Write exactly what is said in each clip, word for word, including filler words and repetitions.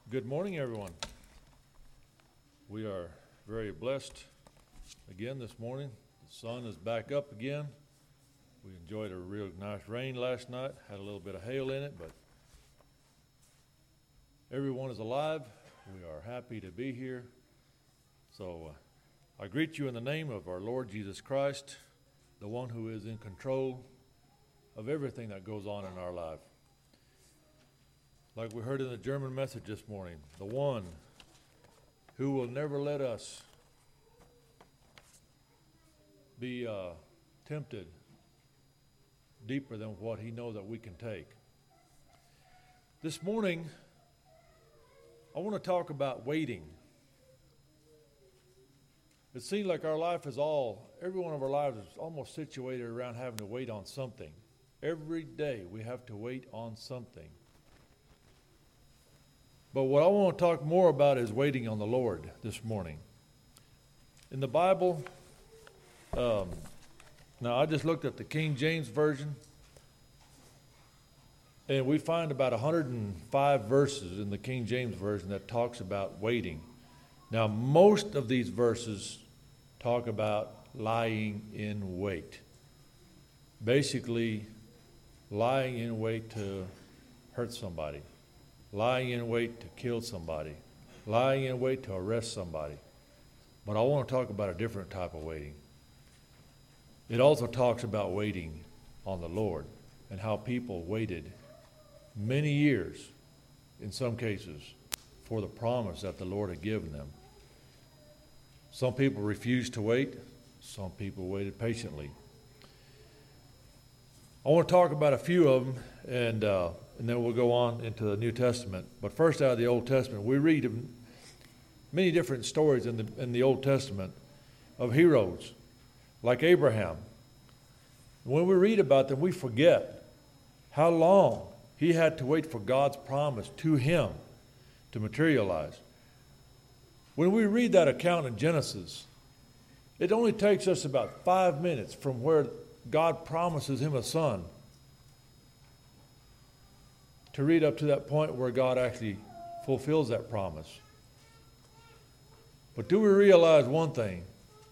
Good morning, everyone. We are very blessed again this morning. The sun is back up again. We enjoyed a real nice rain last night, had a little bit of hail in it, but everyone is alive. We are happy to be here. So uh, I greet you in the name of our Lord Jesus Christ, the one who is in control of everything that goes on in our life. Like we heard in the German message this morning, the one who will never let us be uh, tempted deeper than what he knows that we can take. This morning, I want to talk about waiting. It seems like our life is all, every one of our lives is almost situated around having to wait on something. Every day we have to wait on something. But what I want to talk more about is waiting on the Lord this morning. In the Bible, um, now I just looked at the King James Version, and we find about one hundred five verses in the King James Version that talks about waiting. Now, most of these verses talk about lying in wait. Basically, lying in wait to hurt somebody. Lying in wait to kill somebody, lying in wait to arrest somebody. But I want to talk about a different type of waiting. It also talks about waiting on the Lord and how people waited many years, in some cases, for the promise that the Lord had given them. Some people refused to wait. Some people waited patiently. I want to talk about a few of them, and uh, and then we'll go on into the New Testament. But first, out of the Old Testament, we read many different stories in the in the Old Testament of heroes like Abraham. When we read about them, we forget how long he had to wait for God's promise to him to materialize. When we read that account in Genesis, it only takes us about five minutes from where God promises him a son to read up to that point where God actually fulfills that promise. But do we realize one thing?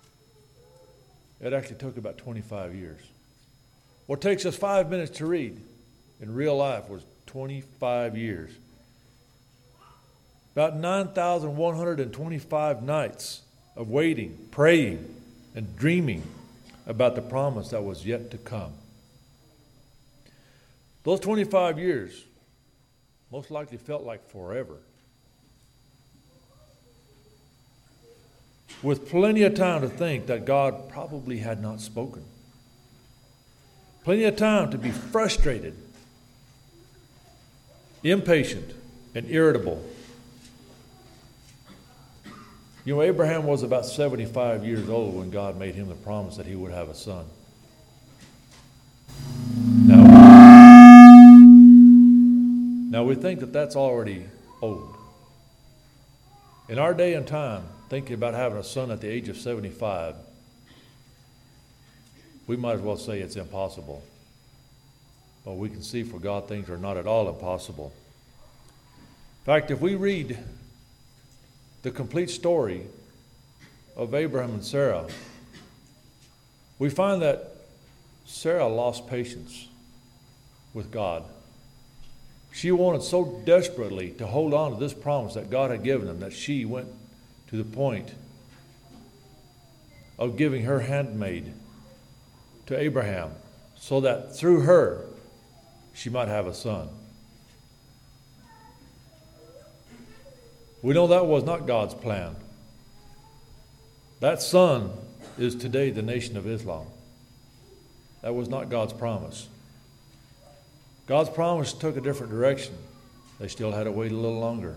It actually took about twenty-five years. What takes us five minutes to read in real life was twenty-five years. About nine thousand one hundred twenty-five nights of waiting, praying, and dreaming about the promise that was yet to come. Those twenty-five years most likely felt like forever. With plenty of time to think that God probably had not spoken. Plenty of time to be frustrated, impatient, and irritable. You know, Abraham was about seventy-five years old when God made him the promise that he would have a son. Now, now we think that that's already old. In our day and time, thinking about having a son at the age of seventy-five, we might as well say it's impossible. But we can see for God things are not at all impossible. In fact, if we read the complete story of Abraham and Sarah, we find that Sarah lost patience with God. She wanted so desperately to hold on to this promise that God had given them that she went to the point of giving her handmaid to Abraham so that through her she might have a son. We know that was not God's plan. That son is today the Nation of Islam. That was not God's promise. God's promise took a different direction. They still had to wait a little longer.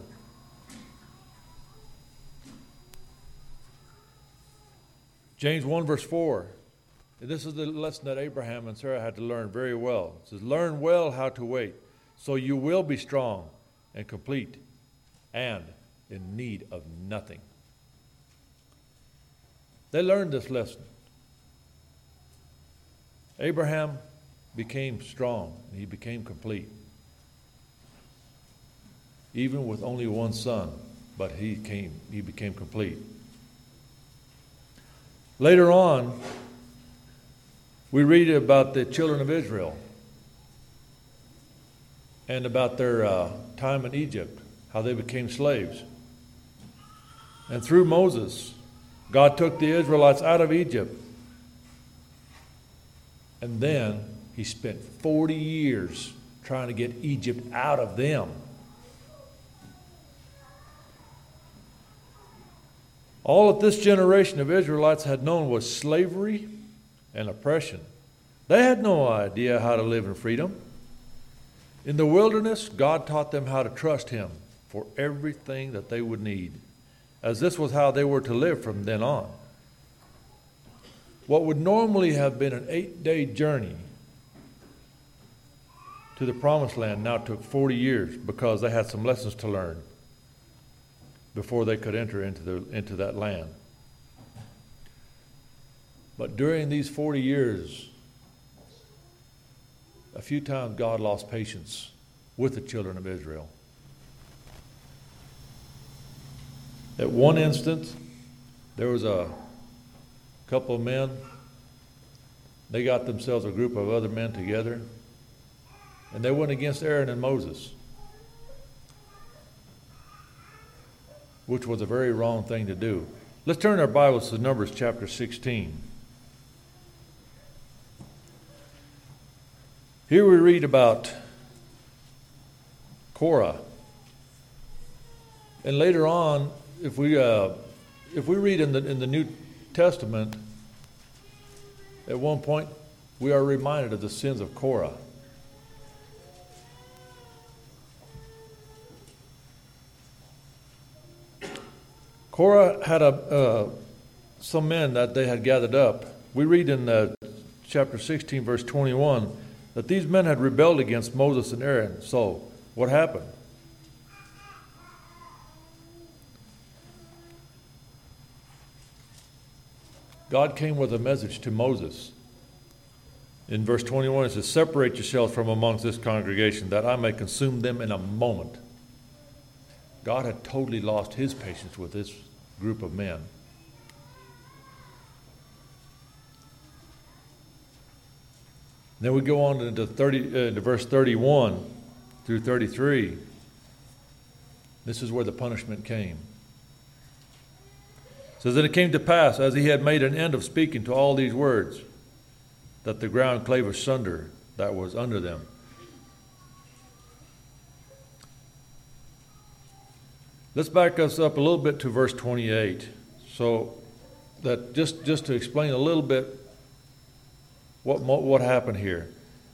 James one verse four. And this is the lesson that Abraham and Sarah had to learn very well. It says, learn well how to wait, so you will be strong and complete and in need of nothing. They learned this lesson. Abraham became strong, and he became complete. even with only one son, but he came, he became complete. Later on, we read about the children of Israel and about their uh, time in Egypt, how they became slaves. And through Moses, God took the Israelites out of Egypt. And then he spent forty years trying to get Egypt out of them. All that this generation of Israelites had known was slavery and oppression. They had no idea how to live in freedom. In the wilderness, God taught them how to trust him for everything that they would need, as this was how they were to live from then on. What would normally have been an eight-day journey to the Promised Land now took forty years because they had some lessons to learn before they could enter into, the, into that land. But during these forty years, a few times God lost patience with the children of Israel. At one instant, there was a couple of men. They got themselves a group of other men together, and they went against Aaron and Moses, which was a very wrong thing to do. Let's turn our Bibles to Numbers chapter sixteen. Here we read about Korah. And later on, if we uh, if we read in the in the New Testament, at one point we are reminded of the sins of Korah. Korah had a uh, some men that they had gathered up. We read in uh, chapter sixteen, verse twenty-one, that these men had rebelled against Moses and Aaron. So, what happened? God came with a message to Moses. In verse twenty-one, it says, "Separate yourselves from amongst this congregation, that I may consume them in a moment." God had totally lost his patience with this group of men. Then we go on into thirty, uh, to verse thirty-one through thirty-three. This is where the punishment came. It says that it came to pass, as he had made an end of speaking to all these words, that the ground clave asunder that was under them. Let's back us up a little bit to verse twenty-eight. So that just, just to explain a little bit what, what happened here.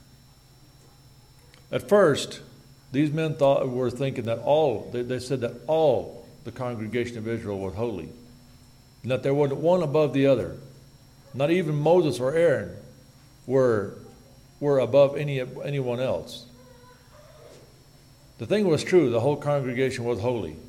At first, these men thought were thinking that all, they, they said that all the congregation of Israel was holy, and that there wasn't one above the other. Not even Moses or Aaron were, were above any, anyone else. The thing was true, the whole congregation was holy.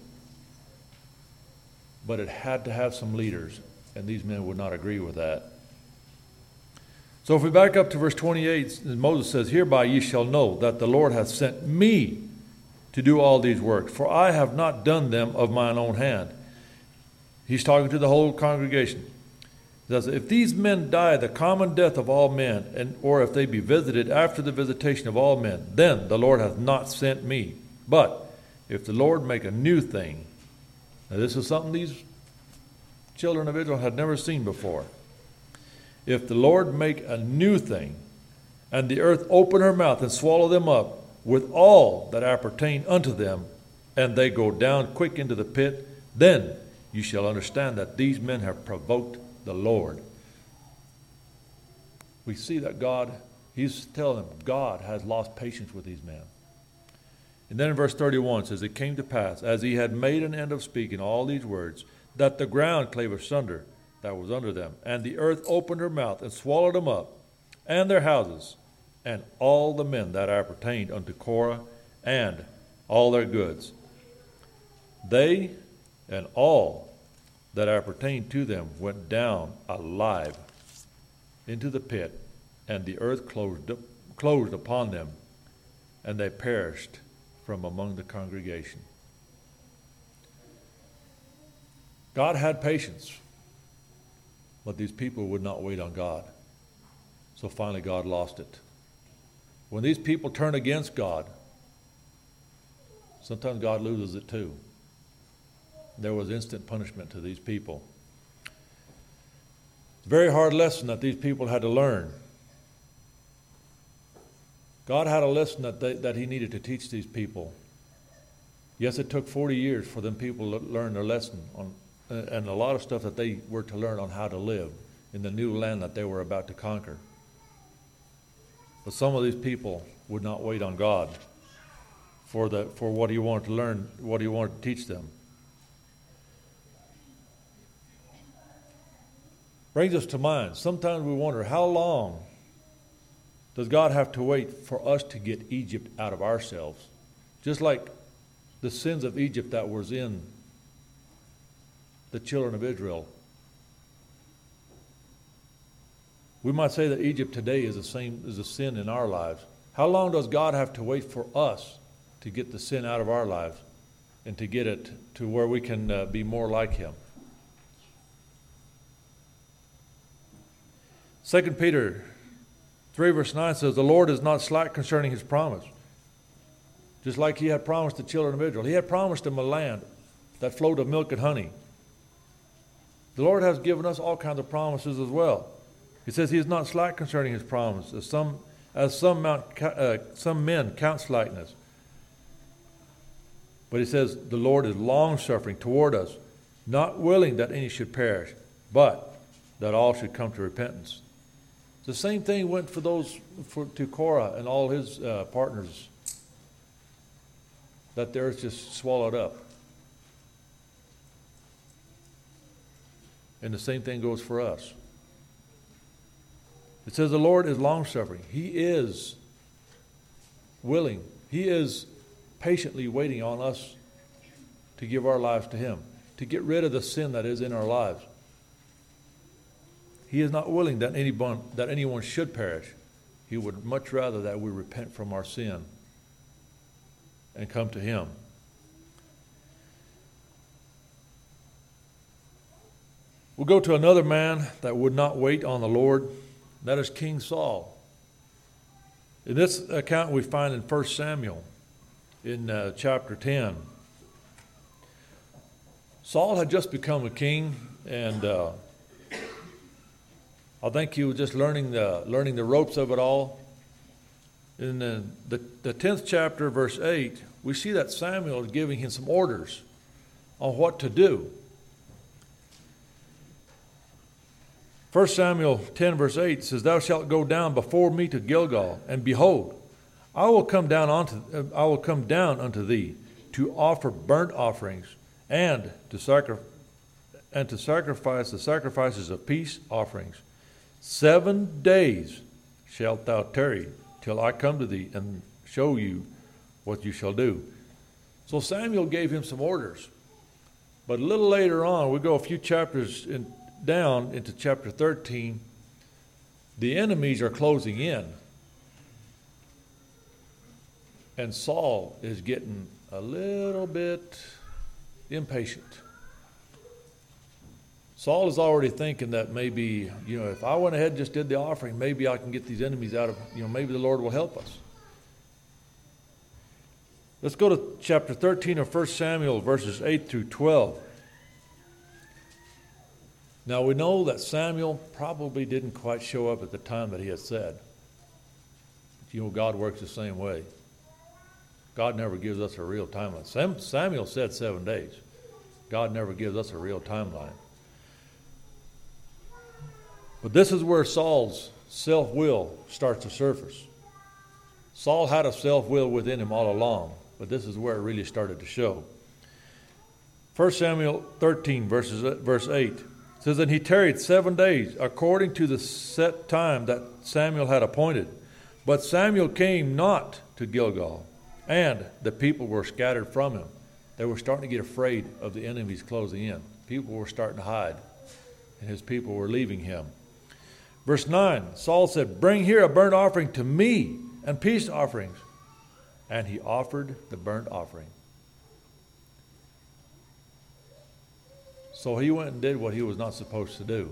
But it had to have some leaders, and these men would not agree with that. So if we back up to verse twenty-eight, Moses says, "Hereby ye shall know that the Lord hath sent me to do all these works, for I have not done them of mine own hand." He's talking to the whole congregation. He says, "If these men die the common death of all men, and or if they be visited after the visitation of all men, then the Lord hath not sent me. But if the Lord make a new thing," now this is something these children of Israel had never seen before. "If the Lord make a new thing, and the earth open her mouth and swallow them up with all that appertain unto them, and they go down quick into the pit, then you shall understand that these men have provoked the Lord." We see that God, he's telling them, God has lost patience with these men. And then in verse thirty-one it says, "It came to pass, as he had made an end of speaking all these words, that the ground clave asunder that was under them, and the earth opened her mouth and swallowed them up, and their houses, and all the men that appertained unto Korah, and all their goods. They and all that appertained to them went down alive into the pit, and the earth closed, closed upon them, and they perished from among the congregation." God had patience, but these people would not wait on God. So finally God lost it. When these people turn against God, sometimes God loses it too. There was instant punishment to these people. It's a very hard lesson that these people had to learn. God had a lesson that, they, that he needed to teach these people. Yes, it took forty years for them people to learn their lesson on, and a lot of stuff that they were to learn on how to live in the new land that they were about to conquer. But some of these people would not wait on God for the for what he wanted to learn, what he wanted to teach them. Brings us to mind, sometimes we wonder, how long does God have to wait for us to get Egypt out of ourselves? Just like the sins of Egypt that was in the children of Israel. We might say that Egypt today is the same as a sin in our lives. How long does God have to wait for us to get the sin out of our lives and to get it to where we can uh, be more like him? Second Peter three verse nine says, the Lord is not slack concerning his promise. Just like he had promised the children of Israel. He had promised them a land that flowed of milk and honey. The Lord has given us all kinds of promises as well. He says he is not slack concerning his promise, as some as some, mount, uh, some men count slackness. But he says the Lord is long-suffering toward us, not willing that any should perish, but that all should come to repentance. The same thing went for those for, to Korah and all his uh, partners, that the earth just swallowed up. And the same thing goes for us. It says the Lord is long-suffering. He is willing. He is patiently waiting on us to give our lives to him, to get rid of the sin that is in our lives. He is not willing that anyone, that anyone should perish. He would much rather that we repent from our sin and come to him. We'll go to another man that would not wait on the Lord. That is King Saul. In this account we find in First Samuel in uh, chapter ten. Saul had just become a king, and uh, I think he was just learning the, learning the ropes of it all. In the, the, the tenth chapter, verse eight, we see that Samuel is giving him some orders on what to do. First Samuel ten, verse eight says, thou shalt go down before me to Gilgal, and behold, I will come down unto, uh, I will come down unto thee to offer burnt offerings and to sacri- and to sacrifice the sacrifices of peace offerings. Seven days shalt thou tarry till I come to thee and show you what you shall do. So Samuel gave him some orders. But a little later on, we go a few chapters in, down into chapter thirteen, the enemies are closing in. And Saul is getting a little bit impatient. Saul is already thinking that maybe, you know, if I went ahead and just did the offering, maybe I can get these enemies out of, you know, maybe the Lord will help us. Let's go to chapter thirteen of First Samuel, verses eight through twelve. Now we know that Samuel probably didn't quite show up at the time that he had said. But you know, God works the same way. God never gives us a real timeline. Sam, Samuel said seven days. God never gives us a real timeline. But this is where Saul's self-will starts to surface. Saul had a self-will within him all along, but this is where it really started to show. First Samuel thirteen, verses, verse eight, says, and he tarried seven days, according to the set time that Samuel had appointed. But Samuel came not to Gilgal, and the people were scattered from him. They were starting to get afraid of the enemies closing in. People were starting to hide, and his people were leaving him. Verse nine, Saul said, bring here a burnt offering to me, and peace offerings. And he offered the burnt offering. So he went and did what he was not supposed to do.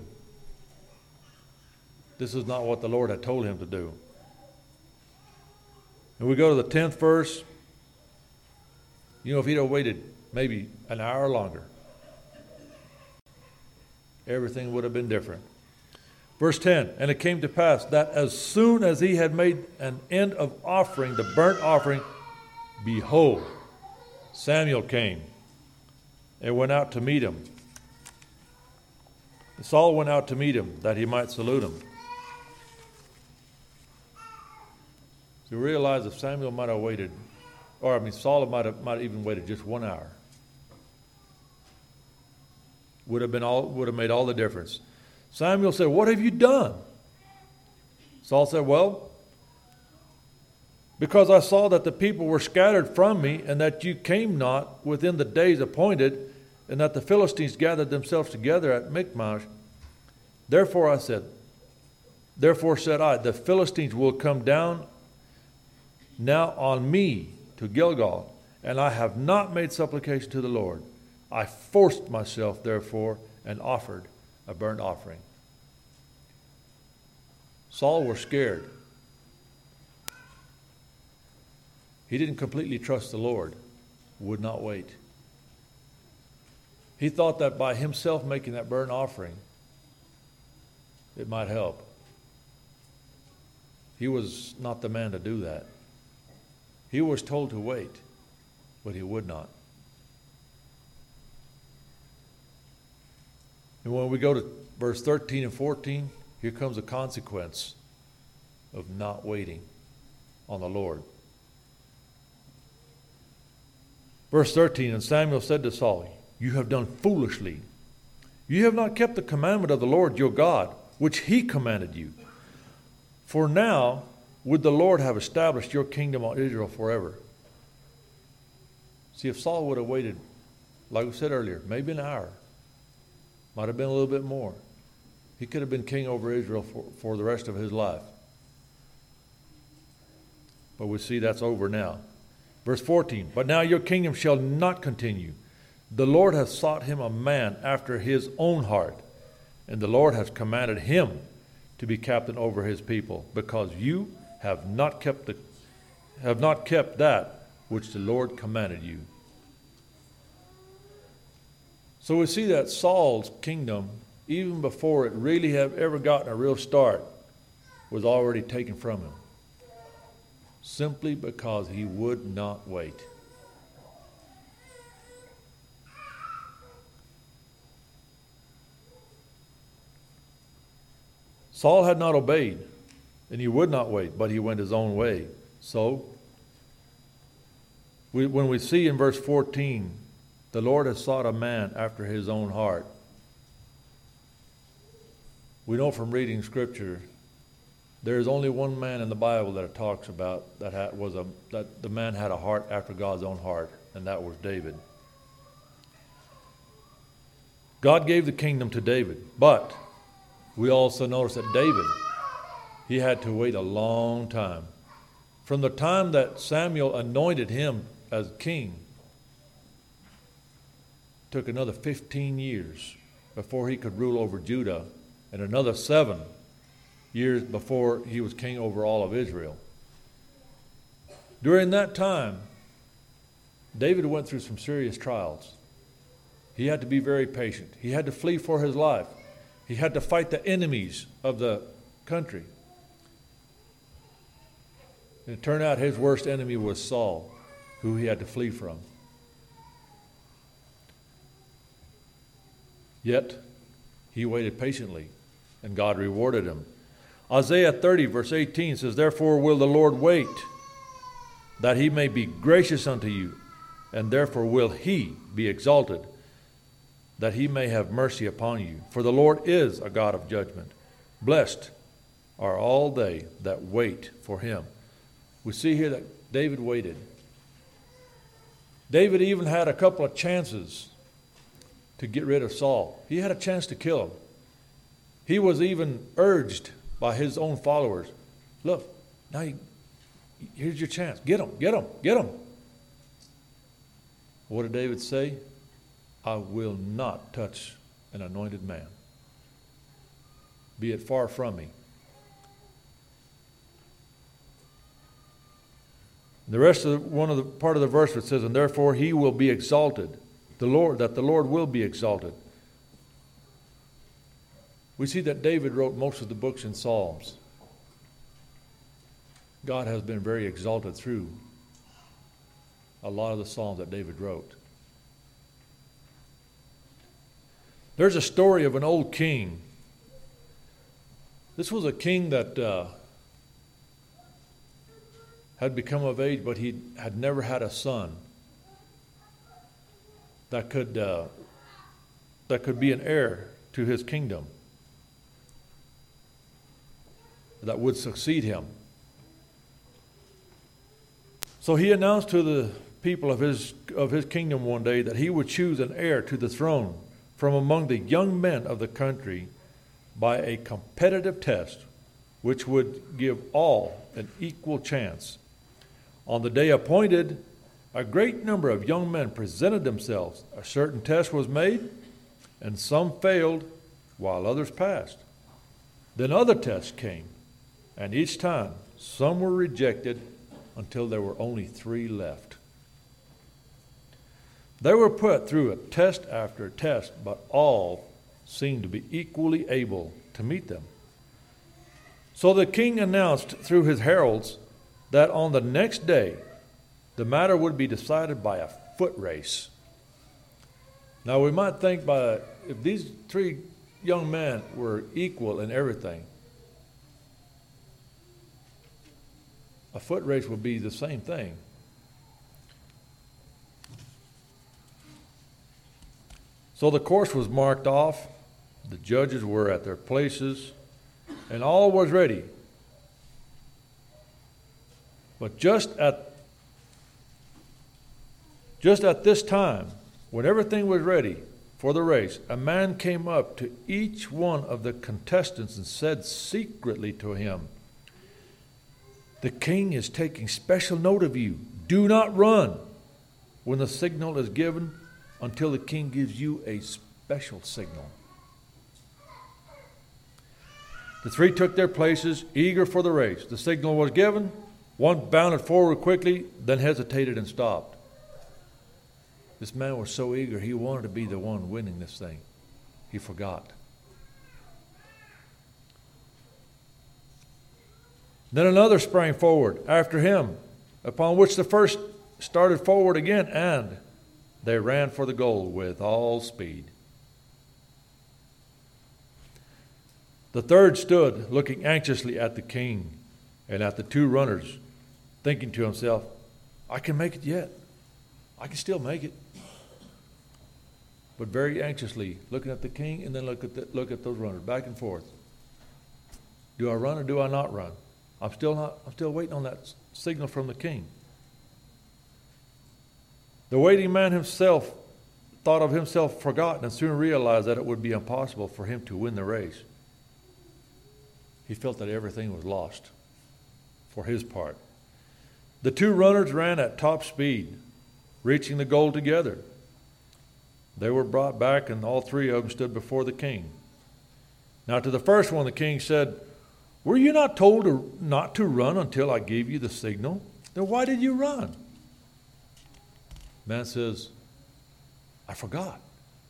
This is not what the Lord had told him to do. And we go to the tenth verse. You know, if he'd have waited maybe an hour longer, everything would have been different. Verse ten, and it came to pass that as soon as he had made an end of offering the burnt offering, behold, Samuel came and went out to meet him. Saul went out to meet him that he might salute him. So you realize if Samuel might have waited, or I mean Saul might have might have even waited just one hour, would have been all would have made all the difference. Samuel said, "What have you done?" Saul said, "Well, because I saw that the people were scattered from me, and that you came not within the days appointed, and that the Philistines gathered themselves together at Michmash. Therefore I said, therefore said I, the Philistines will come down now on me to Gilgal, and I have not made supplication to the Lord. I forced myself, therefore, and offered a burnt offering." Saul was scared. He didn't completely trust the Lord, would not wait. He thought that by himself making that burnt offering, it might help. He was not the man to do that. He was told to wait, but he would not. And when we go to verse thirteen and fourteen, here comes a consequence of not waiting on the Lord. Verse thirteen, and Samuel said to Saul, "You have done foolishly. You have not kept the commandment of the Lord your God, which he commanded you. For now would the Lord have established your kingdom on Israel forever." See, if Saul would have waited, like we said earlier, maybe an hour, might have been a little bit more, he could have been king over Israel for, for the rest of his life. But we see that's over now. Verse fourteen, "But now your kingdom shall not continue. The Lord hath sought him a man after his own heart, and the Lord has commanded him to be captain over his people, because you have not kept the have not kept that which the Lord commanded you." So we see that Saul's kingdom, even before it really have ever gotten a real start, was already taken from him, simply because he would not wait. Saul had not obeyed, and he would not wait, but he went his own way. So, we, when we see in verse fourteen, the Lord has sought a man after his own heart, we know from reading Scripture, there is only one man in the Bible that it talks about that had, was a that the man had a heart after God's own heart, and that was David. God gave the kingdom to David, but we also notice that David, he had to wait a long time. From the time that Samuel anointed him as king, took another fifteen years before he could rule over Judah, and another seven years before he was king over all of Israel. During that time, David went through some serious trials. He had to be very patient. He had to flee for his life. He had to fight the enemies of the country. And it turned out his worst enemy was Saul, who he had to flee from. Yet, he waited patiently, and God rewarded him. Isaiah thirty, verse eighteen says, "Therefore will the Lord wait, that he may be gracious unto you, and therefore will he be exalted, that he may have mercy upon you. For the Lord is a God of judgment. Blessed are all they that wait for him." We see here that David waited. David even had a couple of chances to get rid of Saul. He had a chance to kill him. He was even urged by his own followers, "Look, now you, here's your chance. Get him, get him, get him." What did David say? "I will not touch an anointed man. Be it far from me. The rest of the, one of the part of the verse it says, and therefore he will be exalted. The Lord, that the Lord will be exalted. We see that David wrote most of the books in Psalms. God has been very exalted through a lot of the Psalms that David wrote. There's a story of an old king. This was a king that uh, had become of age, but he had never had a son that could uh, that could be an heir to his kingdom, that would succeed him. So he announced to the people of his of his kingdom one day that he would choose an heir to the throne from among the young men of the country by a competitive test, which would give all an equal chance. On the day appointed, a great number of young men presented themselves. A certain test was made, and some failed, while others passed. Then other tests came, and each time some were rejected until there were only three left. They were put through a test after a test, but all seemed to be equally able to meet them. So the king announced through his heralds that on the next day the matter would be decided by a foot race. Now we might think by if these three young men were equal in everything, a foot race would be the same thing. So the course was marked off, the judges were at their places, and all was ready. But just at just at this time, when everything was ready for the race, a man came up to each one of the contestants and said secretly to him, "The king is taking special note of you. Do not run when the signal is given until the king gives you a special signal." The three took their places, eager for the race. The signal was given. One bounded forward quickly, then hesitated and stopped. This man was so eager, he wanted to be the one winning this thing. He forgot. Then another sprang forward after him, upon which the first started forward again, and they ran for the goal with all speed. The third stood looking anxiously at the king and at the two runners, thinking to himself, "I can make it yet. I can still make it." But very anxiously looking at the king and then look at the, look at those runners back and forth. Do I run or do I not run? I'm still not. I'm still waiting on that signal from the king. The waiting man himself thought of himself forgotten and soon realized that it would be impossible for him to win the race. He felt that everything was lost for his part. The two runners ran at top speed, reaching the goal together. They were brought back, and all three of them stood before the king. Now to the first one, the king said, "Were you not told to, not to run until I gave you the signal? Then why did you run?" Man says, "I forgot."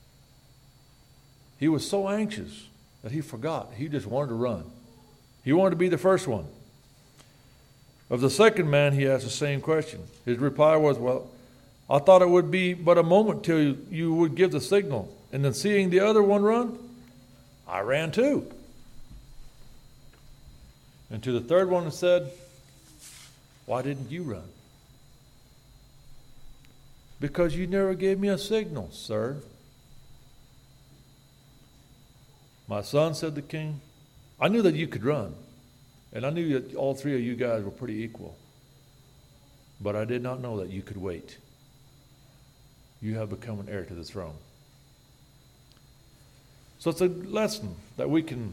He was so anxious that he forgot. He just wanted to run. He wanted to be the first one. Of the second man, he asked the same question. His reply was, "Well, I thought it would be but a moment till you, you would give the signal. And then seeing the other one run, I ran too." And to the third one, he said, "Why didn't you run?" "Because you never gave me a signal, sir." "My son," said the king, "I knew that you could run, and I knew that all three of you guys were pretty equal. But I did not know that you could wait. You have become an heir to the throne." So it's a lesson that we can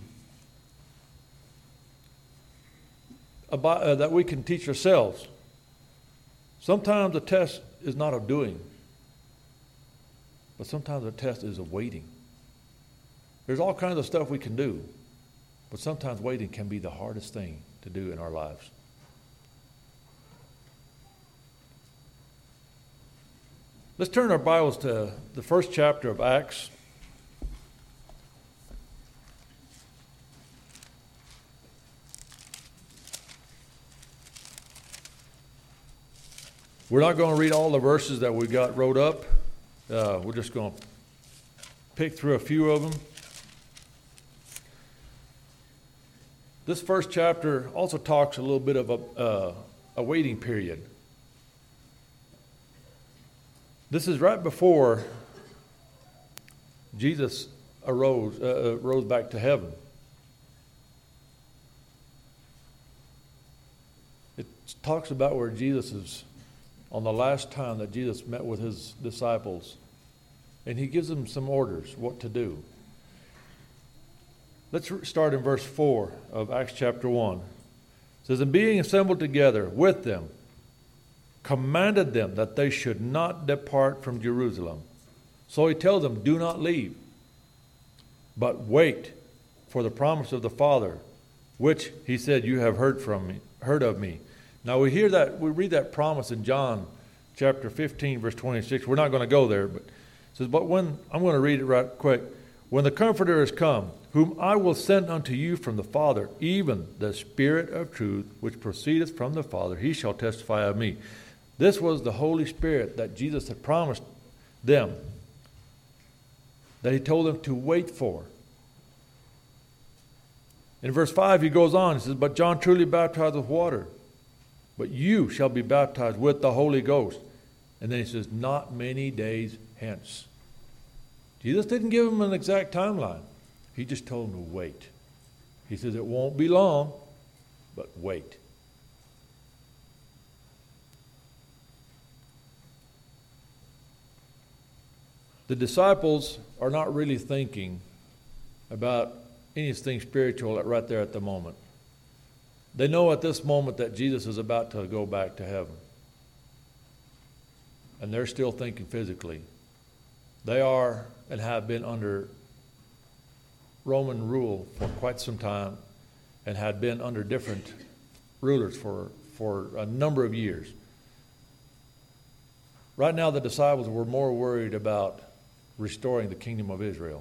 about, uh, that we can teach ourselves. Sometimes the test is not of doing, but sometimes the test is of waiting. There's all kinds of stuff we can do, but sometimes waiting can be the hardest thing to do in our lives. Let's turn our Bibles to the first chapter of Acts. We're not going to read all the verses that we got wrote up. Uh, we're just going to pick through a few of them. This first chapter also talks a little bit of a, uh, a waiting period. This is right before Jesus arose, uh, rose back to heaven. It talks about where Jesus is on the last time that Jesus met with his disciples, and he gives them some orders what to do. Let's start in verse four of Acts chapter one. It says, "And being assembled together with them, commanded them that they should not depart from Jerusalem." So he tells them, do not leave, but wait for the promise of the Father, which he said, you have heard from me, heard of me. Now we hear that, we read that promise in John chapter fifteen, verse twenty-six. We're not going to go there, but it says, but when, I'm going to read it right quick. "When the Comforter is come, whom I will send unto you from the Father, even the Spirit of truth, which proceedeth from the Father, he shall testify of me." This was the Holy Spirit that Jesus had promised them, that he told them to wait for. In verse five, he goes on, he says, "But John truly baptized with water, but you shall be baptized with the Holy Ghost." And then he says, "Not many days hence." Jesus didn't give them an exact timeline. He just told them to wait. He says, it won't be long, but wait. The disciples are not really thinking about anything spiritual right there at the moment. They know at this moment that Jesus is about to go back to heaven. And they're still thinking physically. They are and have been under Roman rule for quite some time and had been under different rulers for, for a number of years. Right now, the disciples were more worried about restoring the kingdom of Israel.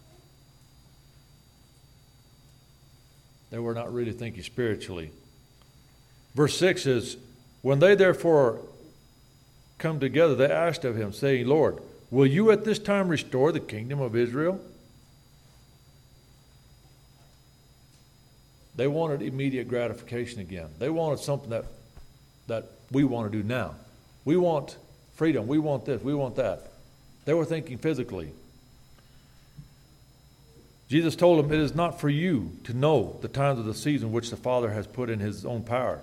They were not really thinking spiritually. Verse six is, "When they therefore come together, they asked of him, saying, Lord, will you at this time restore the kingdom of Israel?" They wanted immediate gratification again. They wanted something that, that we want to do now. We want freedom. We want this. We want that. They were thinking physically. Jesus told them, "It is not for you to know the times of the season which the Father has put in his own power."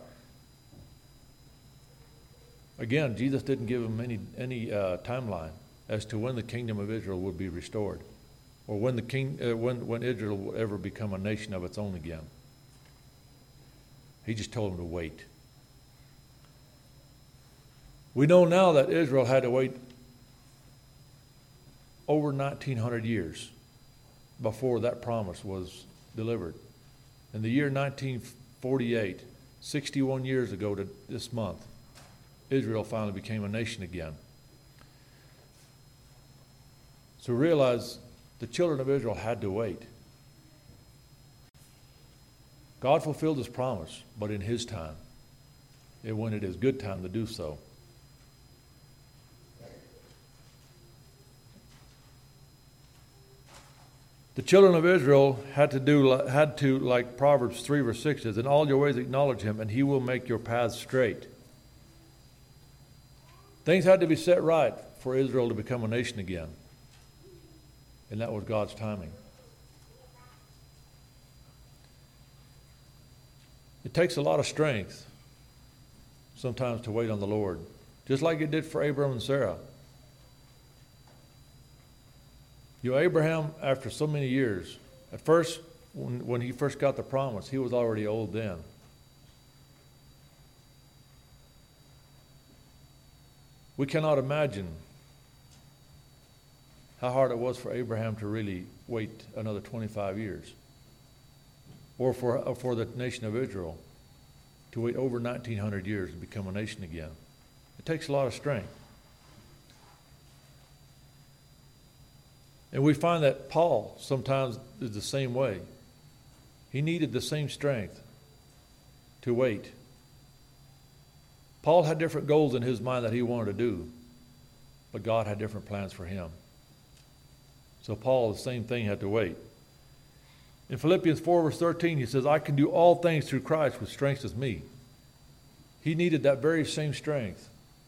Again, Jesus didn't give them any, any uh, timeline as to when the kingdom of Israel would be restored, or when the king, uh, when, when Israel will ever become a nation of its own again. He just told them to wait. We know now that Israel had to wait over nineteen hundred years before that promise was delivered. In the year nineteen forty-eight, sixty-one years ago to this month, Israel finally became a nation again. So realize the children of Israel had to wait. God fulfilled his promise, but in his time, and when it is good time to do so. The children of Israel had to do, had to, like Proverbs three verse six says, "In all your ways acknowledge him, and he will make your paths straight." Things had to be set right for Israel to become a nation again. And that was God's timing. It takes a lot of strength sometimes to wait on the Lord, just like it did for Abraham and Sarah. You know, Abraham, after so many years, at first, when, when he first got the promise, he was already old then. We cannot imagine how hard it was for Abraham to really wait another twenty-five years. Or for, or for the nation of Israel to wait over nineteen hundred years to become a nation again. It takes a lot of strength. And we find that Paul sometimes is the same way. He needed the same strength to wait. Paul had different goals in his mind that he wanted to do, but God had different plans for him. So Paul, the same thing, had to wait. In Philippians four, verse thirteen, he says, I can do all things through Christ which strengthens me. He needed that very same strength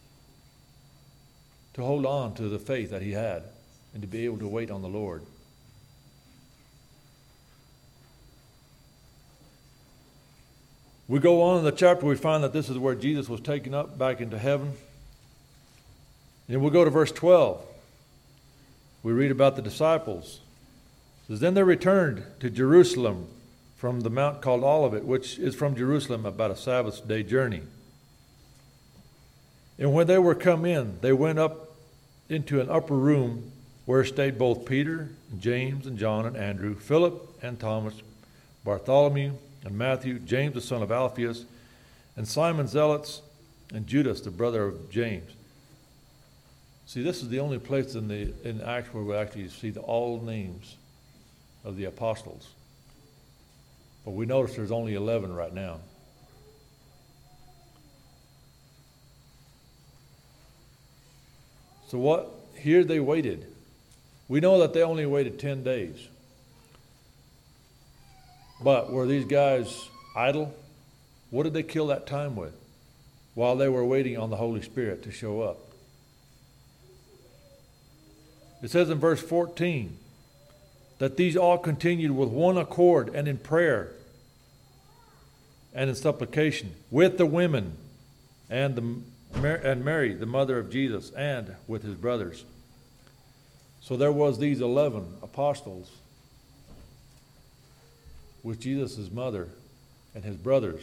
to hold on to the faith that he had and to be able to wait on the Lord. We go on in the chapter, we find that this is where Jesus was taken up back into heaven. And we'll go to verse twelve. We read about the disciples. It says, then they returned to Jerusalem from the mount called Olivet, which is from Jerusalem about a Sabbath day journey. And when they were come in, they went up into an upper room where stayed both Peter, and James, and John, and Andrew, Philip, and Thomas, Bartholomew, and Matthew, James the son of Alphaeus, and Simon Zealots, and Judas the brother of James. See, this is the only place in the in Acts where we actually see the all names of the apostles. But we notice there's only eleven right now. So what? Here they waited. We know that they only waited ten days. But were these guys idle? What did they kill that time with while they were waiting on the Holy Spirit to show up? It says in verse fourteen that these all continued with one accord and in prayer and in supplication with the women and the and Mary, the mother of Jesus, and with his brothers. So there was these eleven apostles with Jesus' mother and his brothers.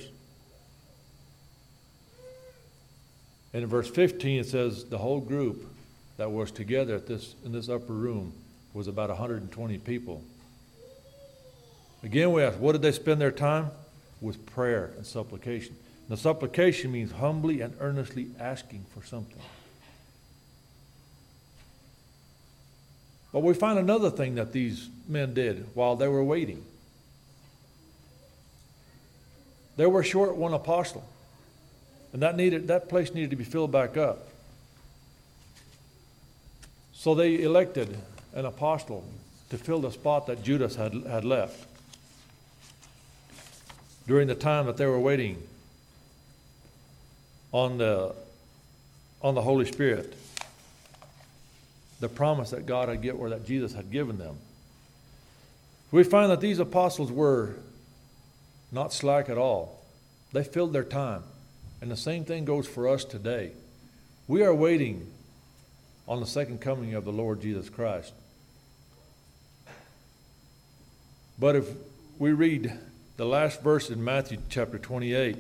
And in verse fifteen it says the whole group that was together at this in this upper room was about one hundred twenty people. Again we ask, what did they spend their time? With prayer and supplication. Now supplication means humbly and earnestly asking for something. But we find another thing that these men did while they were waiting. They were short one apostle. And that needed that place needed to be filled back up. So they elected an apostle to fill the spot that Judas had, had left during the time that they were waiting on the, on the Holy Spirit, the promise that God had given, or that Jesus had given them. We find that these apostles were not slack at all. They filled their time. And the same thing goes for us today. We are waiting on the second coming of the Lord Jesus Christ. But if we read the last verse in Matthew chapter twenty-eight,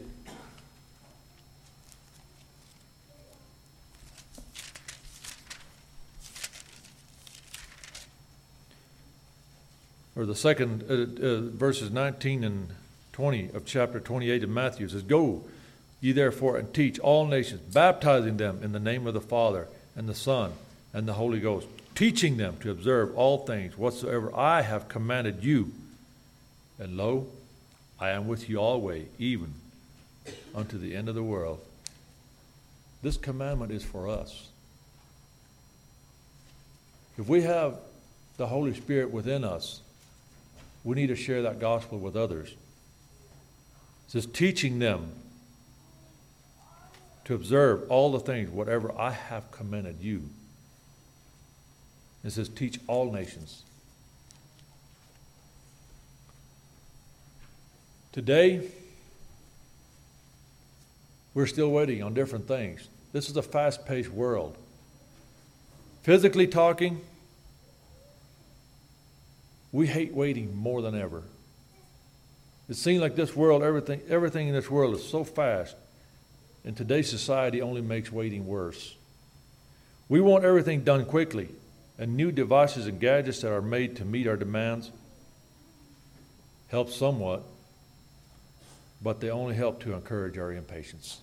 or the second uh, uh, verses nineteen and twenty of chapter twenty-eight of Matthew, it says, go ye therefore and teach all nations, baptizing them in the name of the Father and the Son and the Holy Ghost, teaching them to observe all things whatsoever I have commanded you. And lo, I am with you always, even unto the end of the world. This commandment is for us. If we have the Holy Spirit within us, we need to share that gospel with others. It says, teaching them to observe all the things, whatever I have commanded you. It says, teach all nations. Today, we're still waiting on different things. This is a fast-paced world. Physically talking, we hate waiting more than ever. It seems like this world, everything, everything in this world is so fast, and today's society only makes waiting worse. We want everything done quickly, and new devices and gadgets that are made to meet our demands help somewhat, but they only help to encourage our impatience.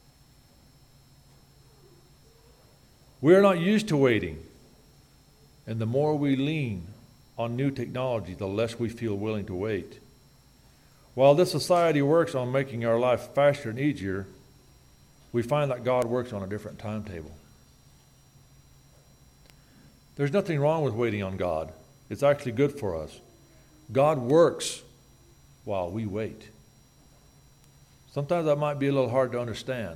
We are not used to waiting, and the more we lean on new technology, the less we feel willing to wait. While this society works on making our life faster and easier, we find that God works on a different timetable. There's nothing wrong with waiting on God. It's actually good for us. God works while we wait. Sometimes that might be a little hard to understand.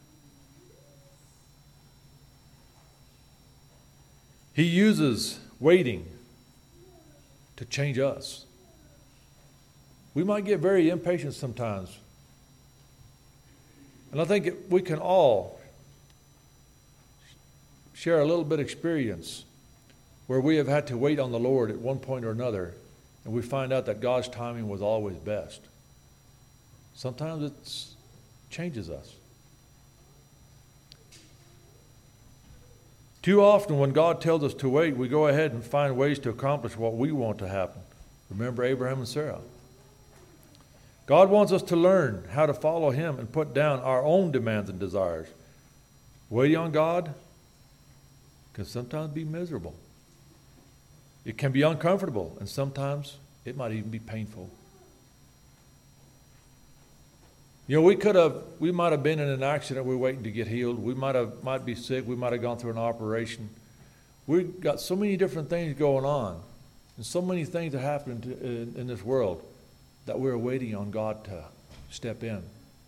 He uses waiting to change us. We might get very impatient sometimes. And I think it, we can all share a little bit of experience where we have had to wait on the Lord at one point or another, and we find out that God's timing was always best. Sometimes it changes us. Too often when God tells us to wait, we go ahead and find ways to accomplish what we want to happen. Remember Abraham and Sarah. God wants us to learn how to follow Him and put down our own demands and desires. Waiting on God can sometimes be miserable. It can be uncomfortable, and sometimes it might even be painful. You know, we could have, we might have been in an accident. We're waiting to get healed. We might have, might be sick. We might have gone through an operation. We've got so many different things going on, and so many things that happen to, in, in this world that we're waiting on God to step in.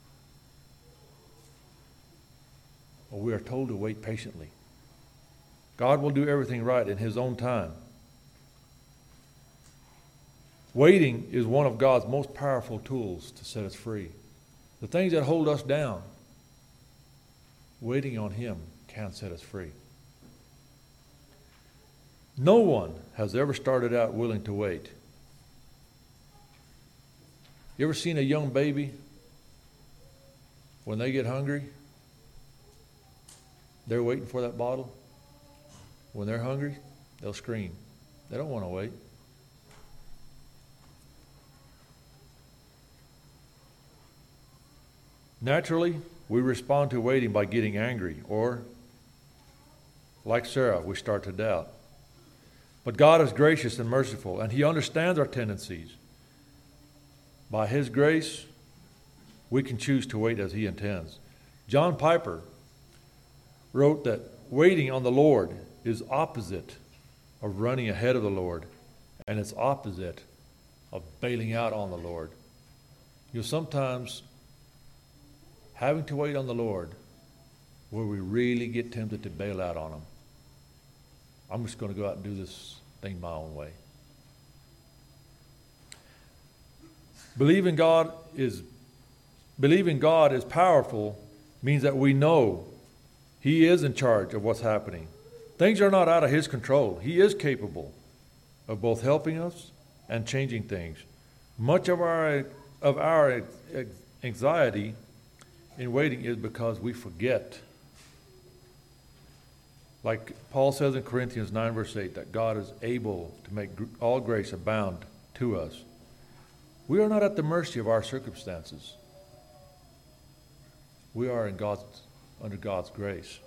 Well, we are told to wait patiently. God will do everything right in His own time. Waiting is one of God's most powerful tools to set us free. The things that hold us down, waiting on Him can set us free. No one has ever started out willing to wait. You ever seen a young baby? When they get hungry, they're waiting for that bottle. When they're hungry, they'll scream. They don't want to wait. Naturally, we respond to waiting by getting angry, or, like Sarah, we start to doubt. But God is gracious and merciful, and He understands our tendencies. By His grace, we can choose to wait as He intends. John Piper wrote that waiting on the Lord is opposite of running ahead of the Lord, and it's opposite of bailing out on the Lord. You know, sometimes having to wait on the Lord where we really get tempted to bail out on Him. I'm just going to go out and do this thing my own way. Believing God is believing God is powerful means that we know He is in charge of what's happening. Things are not out of His control. He is capable of both helping us and changing things. Much of our of our anxiety in waiting is because we forget. Like Paul says in Corinthians nine verse eight, that God is able to make all grace abound to us. We are not at the mercy of our circumstances. We are in God's, under God's grace.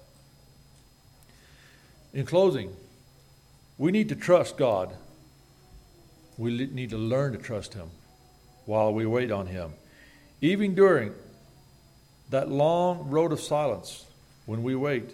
In closing, we need to trust God. We need to learn to trust Him while we wait on Him. Even during that long road of silence, when we wait,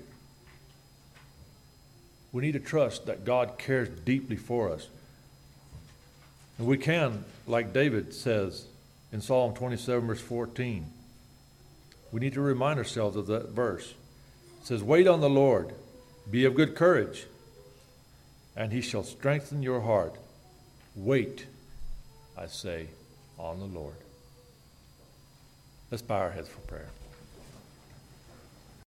we need to trust that God cares deeply for us. And we can, like David says in Psalm twenty-seven, verse fourteen, we need to remind ourselves of that verse. It says, "Wait on the Lord, be of good courage, and He shall strengthen your heart. Wait, I say, on the Lord." Let's bow our heads for prayer.